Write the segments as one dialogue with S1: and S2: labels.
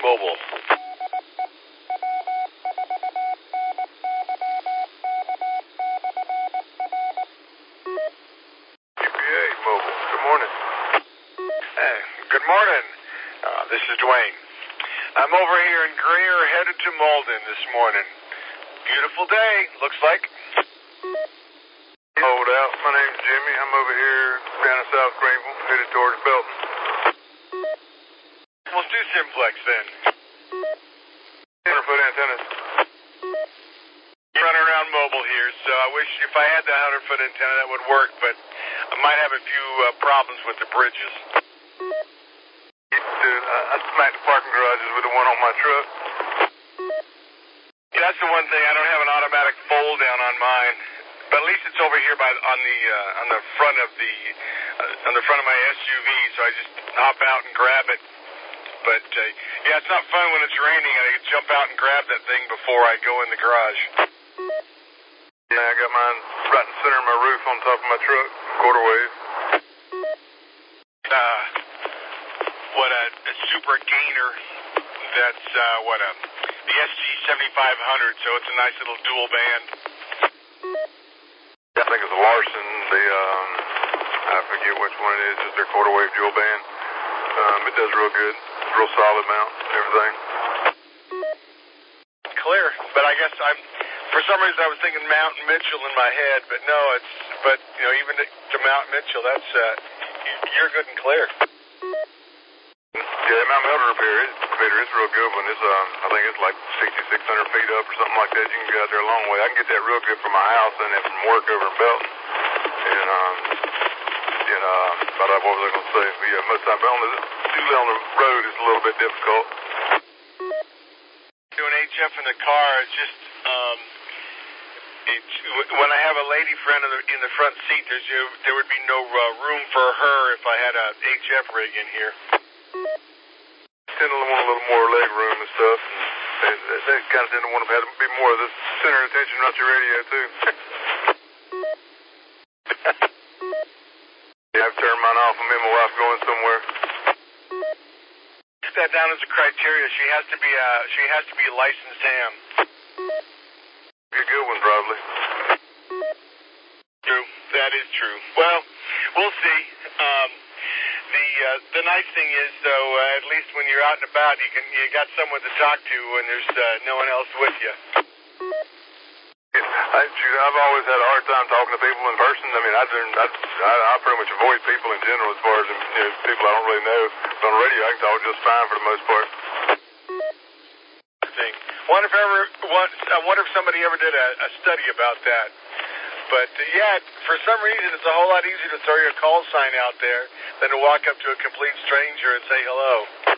S1: Mobile.
S2: EPA Mobile. Good morning.
S1: Hey, good morning. This is Dwayne. I'm over here in Greer, headed to Malden this morning. Beautiful day, looks like.
S2: Hold out. My name's Jimmy. I'm over here down in South Greenville, headed towards Belton.
S1: Let's do Simplex then.
S2: 100-foot antennas.
S1: Running around mobile here, so I wish if I had the 100-foot antenna that would work, but I might have a few problems with the bridges.
S2: Dude, I smacked the parking garages with the one on my truck.
S1: Yeah, that's the one thing. I don't have an automatic fold down on mine, but at least it's over here on the front of my SUV, so I just hop out and grab it. But yeah, it's not fun when it's raining. I can jump out and grab that thing before I go in the garage.
S2: Yeah, I got mine right in the center of my roof on top of my truck, quarter wave.
S1: What a super gainer. That's the SG7500, so it's a nice little dual band.
S2: I think it's a Larson. I forget which one it is. Just their quarter wave dual band. It does real good. Real solid mount and everything.
S1: Clear, but I guess for some reason I was thinking Mount Mitchell in my head, but no, even to Mount Mitchell, that's you're good and clear.
S2: Yeah, Mount Melder repair it's a real good one. It's I think it's like 6,600 feet up or something like that. You can get out there a long way. I can get that real good from my house and then from work over in Belton. And what was I going to say? But yeah, most of the time on the road is a little bit difficult.
S1: Doing HF in the car, it's just when I have a lady friend in the front seat, there would be no room for her if I had a HF rig in here.
S2: Tend to want a little more leg room and stuff. And they kind of tend to want to have to be more of the center of attention on your radio too. I've turned mine off and me and my wife going somewhere.
S1: Put that down as a criteria. She has to be a licensed ham.
S2: Be a good one, probably.
S1: True. That is true. Well, we'll see. The nice thing is, though, at least when you're out and about, you got someone to talk to when there's no one else with you.
S2: I've always had a hard time talking to people in person. I mean, I pretty much avoid people in general as far as people I don't really know. But on the radio, I can talk just fine for the most part.
S1: I wonder if somebody ever did a study about that. But yeah, for some reason, it's a whole lot easier to throw your call sign out there than to walk up to a complete stranger and say hello.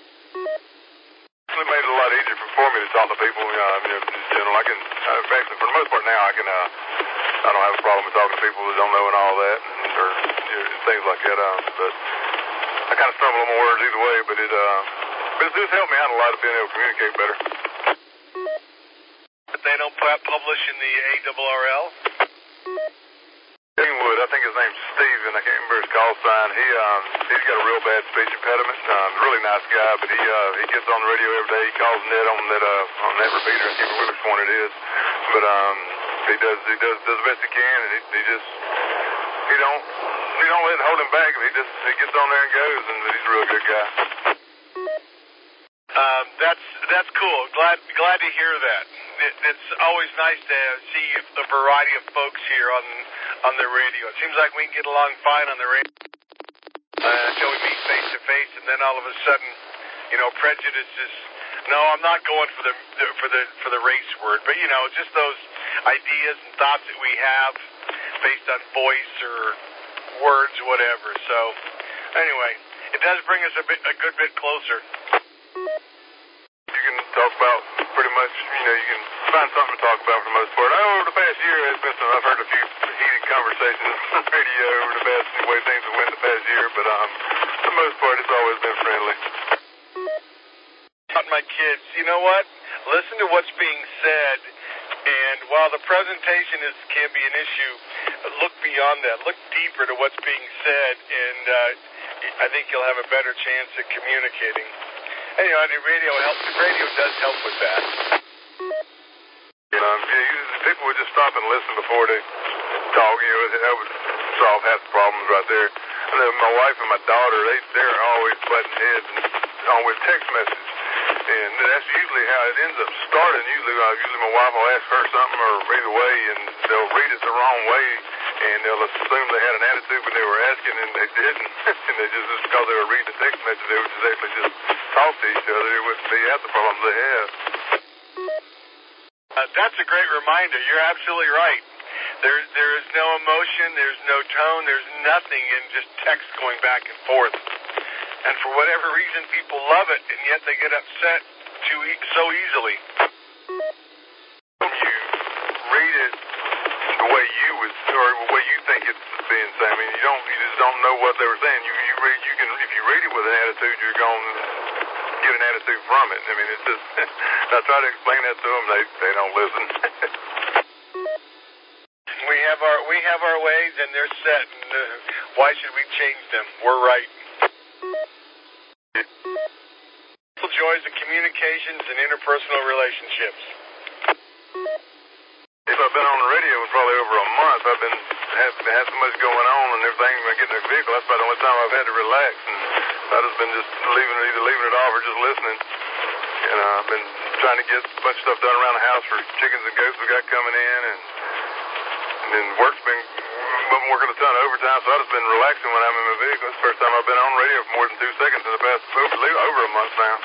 S2: It made it a lot easier for me to talk to people. In general, I can actually, for the most part now, I don't have a problem with talking to people that don't know and all that, or things like that. But I kind of stumble on my words either way. But it's just helped me out a lot of being able to communicate better.
S1: But they don't publish in the ARRL?
S2: Greenwood, I think his name's Steven. I can't remember his call sign. He's got a real bad speech impediment. Really nice guy, but he gets on the radio every day. He calls Ned on that repeater. I can't remember which one it is, but he does the best he can, and he don't let it hold him back. He gets on there and goes, and he's a real good guy.
S1: That's cool. Glad to hear that. It's always nice to see a variety of folks here on the radio. It seems like we can get along fine on the radio until we meet face to face, and then all of a sudden, prejudice is. No, I'm not going for the race word, but just those ideas and thoughts that we have based on voice or words, whatever. So, anyway, it does bring us a good bit closer.
S2: You can talk about pretty much, you can find something to talk about for the most part. Over the past year, I've heard a few heated conversations on the radio over the past way things have went the past year, but for the most part, it's always been friendly.
S1: My kids, you know what? Listen to what's being said, and while the presentation can be an issue, look beyond that. Look deeper to what's being said, and I think you'll have a better chance at communicating. And, the radio does help with that.
S2: People would just stop and listen before they talk. That would solve half the problems right there. And then my wife and my daughter, they're always butting heads and always text messages. And that's usually how it ends up starting. Usually my wife will ask her something or read away, and they'll read it the wrong way, and they'll assume they had an attitude when they were asking, and they didn't. And they just because they were reading the text message, they would just actually just talk to each other. It wouldn't be half the problems they have.
S1: That's a great reminder. You're absolutely right. There is no emotion, there's no tone, there's nothing in just text going back and forth. And for whatever reason, people love it, and yet they get upset so easily.
S2: You read it the way you would, or the way you think it's being said. I mean, you just don't know what they were saying. If you read it with an attitude, you're going to get an attitude from it. I mean, it's just. I try to explain that to them, they don't listen.
S1: We have our ways, and they're set. And why should we change them? We're right. Joys of communications and interpersonal relationships.
S2: If I've been on the radio for probably over a month, I've had so much going on and everything. When I get in the vehicle, that's about the only time I've had to relax, and I've just been either leaving it off or just listening. And I've been trying to get a bunch of stuff done around the house for chickens and goats we got coming in, and then work's been working a ton of overtime, so I've just been relaxing when I'm in my vehicle. It's the first time I've been on radio for more than 2 seconds in the past over a month now.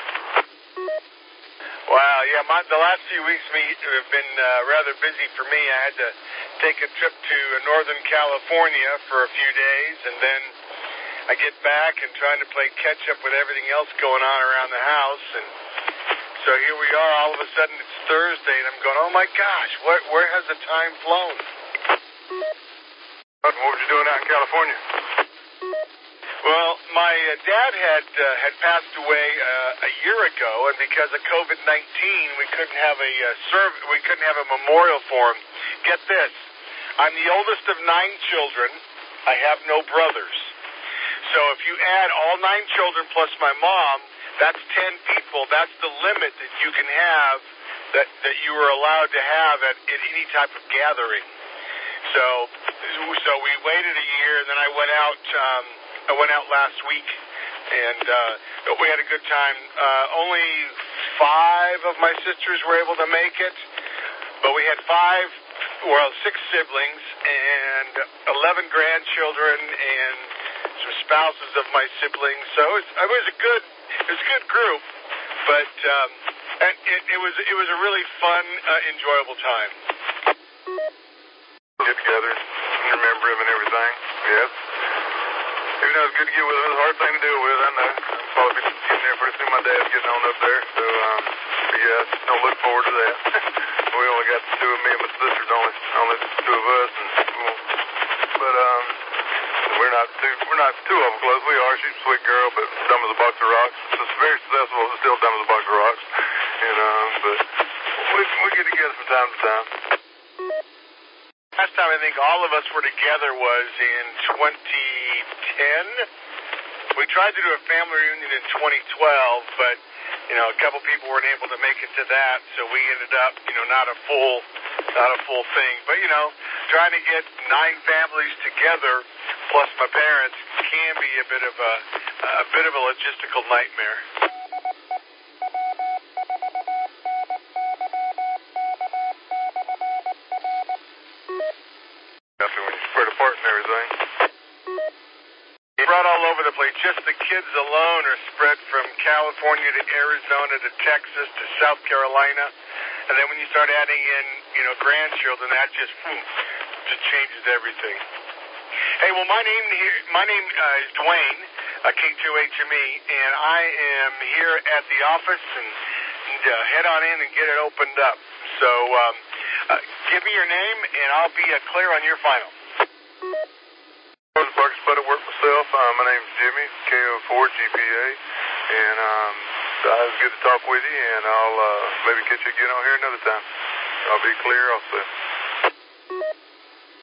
S1: Wow, yeah, the last few weeks have been rather busy for me. I had to take a trip to Northern California for a few days, and then I get back and trying to play catch-up with everything else going on around the house, and so here we are. All of a sudden it's Thursday, and I'm going, oh my gosh, where has the time flown?
S2: What were you doing out in California?
S1: Well, my dad had passed away a year ago, and because of COVID-19, we couldn't have a memorial for him. Get this, I'm the oldest of 9 children. I have no brothers. So if you add all 9 children plus my mom, that's 10 people. That's the limit that you can have, that you were allowed to have at any type of gathering. So we waited a year, and then I went out last week, and we had a good time. Only 5 of my sisters were able to make it, but we had 6 siblings and 11 grandchildren and some spouses of my siblings. So it was a good group, but it was a really fun, enjoyable time.
S2: Get together and remember him and everything. Yes. Even though it's good to get with him, it's a hard thing to deal with. I know. I'll probably be getting there pretty soon. My dad's getting on up there. So, but yeah, don't look forward to that. We only got the 2 of me and my sisters, only the 2 of us. But we're not too awful close. We are. She's a sweet girl, but dumb as a box of rocks. She's very successful, but still dumb as a box of rocks. But we get together from time to time.
S1: Last time I think all of us were together was in 2010. We tried to do a family reunion in 2012, but a couple people weren't able to make it to that, so we ended up, not a full thing. But trying to get 9 families together plus my parents can be a bit of a logistical nightmare.
S2: When you spread apart and everything.
S1: Spread all over the place. Just the kids alone are spread from California to Arizona to Texas to South Carolina. And then when you start adding in, grandchildren, that just changes everything. Hey, well, my name is Dwayne, K2HME, and I am here at the office and head on in and get it opened up. So give me your name, and I'll be clear on your final.
S2: I was a Parker Spud at work myself. My name's Jimmy, KO4GPA, and it was good to talk with you, and I'll maybe catch you again on here another time. I'll be clear also.